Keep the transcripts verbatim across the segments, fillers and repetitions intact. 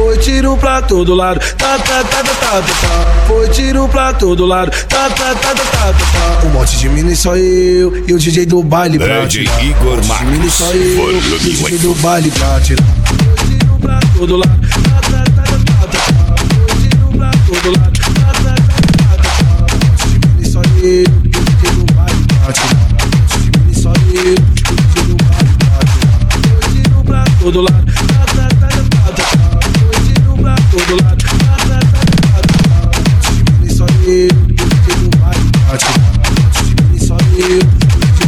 Foi tiro pra todo lado, tá, tá, tá, tá, tá, tá. Foi tiro pra todo lado, tá, tá, tá, tá, tá, tá. Um monte de mini só eu e o D J do baile pra tirar. Igor Marques, um monte de mini só eu e o D J do baile pra tirar. Foi tiro pra todo lado, tá, tá, tá, tá, tá, tá. Foi tiro pra todo lado, tá, tá, tá, tá, tá. Um monte de mini só eu e o D J do baile pra tirar. Um monte de mini só eu e o D J do baile pra tirar. Foi tiro pra todo lado, tá, tá, tá, tá, tá. Foi tiro pra todo lado, tá, tá, tá, tá, tá. Um monte de mini só eu e o D J do baile pra tirar. Um monte de mini só eu e o D J do baile pra tirar.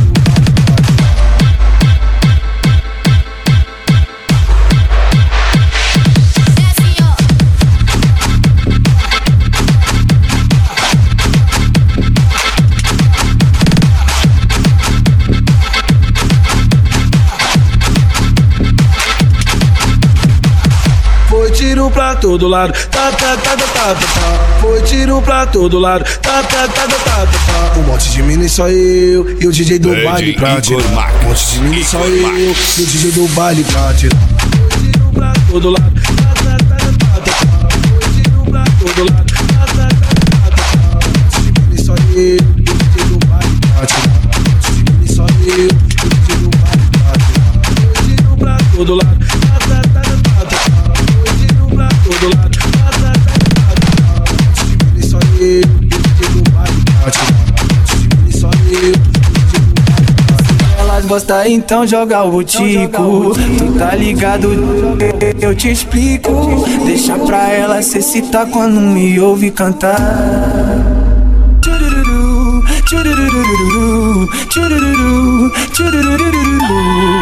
Foi tiro pra todo lado, tá, tá, tá, tá, tá, tá. Foi tiro pra todo lado, tá, tá, tá, tá, tá, tá. Um monte de mini só eu e o D J do baile pra tirar. Um monte de mini só eu e o D J do baile pra tirar. Foi tiro pra todo lado, tá, tá, tá, tá, tá. Foi tiro pra todo lado, tá, tá, tá, tá, tá. Um monte de mini só eu e o D J do baile pra tirar. Um monte de mini só eu e o D J do baile pra tirar. Foi tiro pra todo lado, tá, tá, tá, tá, tá. Todo lado, tá, tá, tá, tá, tá. Um monte de mini só eu e o D J do baile pra tirar. Um monte de mini só eu e o D J do baile pra tirar. Elas gostam, então joga o butico. Tu tá ligado, eu te explico. Deixa pra ela se excitar quando me ouve cantar. Tchurururu, tchurururu, tchurururu, tchurururu.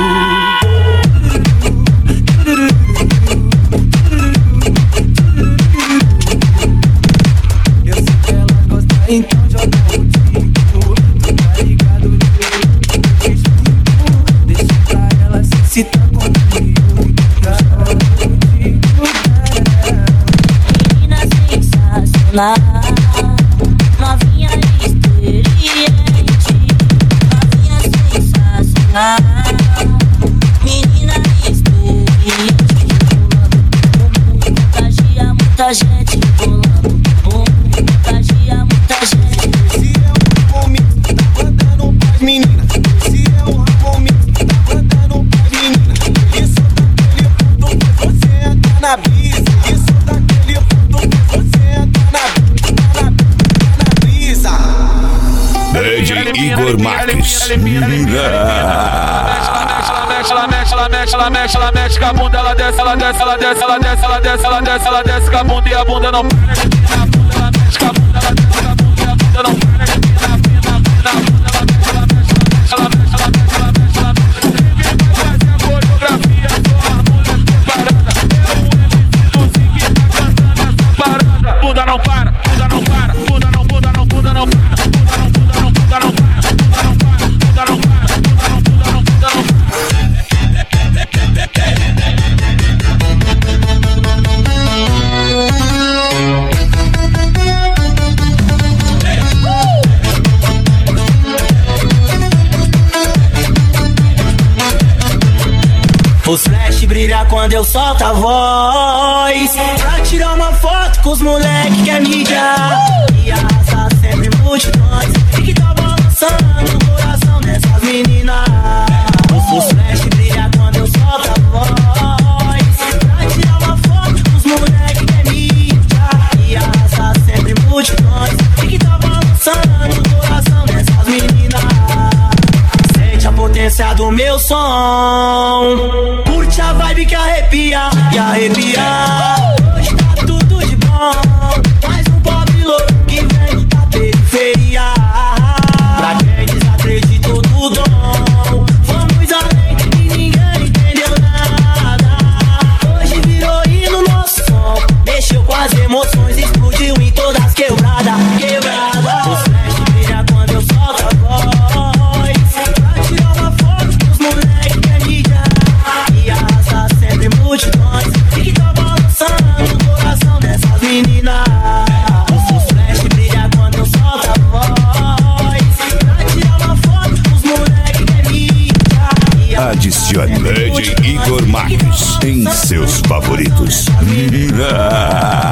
Então joga o tico, tu tá ligado, eu te explico. Deixa pra ela se excitar comigo. Menina sensacional, novinha experiente. Novinha sensacional, menina experiente. Contagia muita gente rolando. Contagia muita gente. Se é um Ramon Mix, tá mandando pras meninas. Se é um Ramon Mix, tá mandando pras meninas. Isso daquele ponto faz você entrar na brisa. Isso daquele ponto faz você entrar na, na, na brisa. D J Igor Marques. Ela mexe, ela mexe, ela mexe, ela mexe com a bunda, ela desce, ela desce, ela desce, ela desce, ela desce, ela desce, ela desce com a bunda e a bunda não para de empina a bunda, ela mexe com a bunda, ela desce com a bunda e a bunda não para de empina a bunda, ela mexe, ela mexe, ela mexe, ela mexe, ela mexe, ela mexe, ninguém vai fazer a coreografia, só a mulher preparada, é o M C do Zig que tá cantando essa parada, bunda não para, bunda não para, bunda não, bunda não, bunda não para, bunda não, bunda não, bunda não para, bunda não para, bunda não para, bunda não, bunda não, bunda não para. Os flash brilha quando eu solto a voz, pra tirar uma foto com os moleque que é mídia. E arrasa sempre multidões, e que tá balançando o coração dessas meninas. Os flash brilha quando eu solto a voz, pra tirar uma foto com os moleque que é mídia. E arrasa sempre multidões, e que tá balançando o coração dessas meninas. Sente a potência do meu som, curte a vibe que arrepia e arrepia. Hoje tá tudo de bom, mais um pobre louco que vem da periferia. Pra quem desacredita do dom, vamos além e ninguém entendeu nada. Hoje virou hino nosso som, mexeu com as emoções, explodiu em todas as quebradas, quebradas. Os flash brilha quando eu solto a voz, pra tirar uma foto com os moleque que é mídia. E arrasta sempre multidões, e que tá balançando sempre D J Igor Marques em seus favoritos.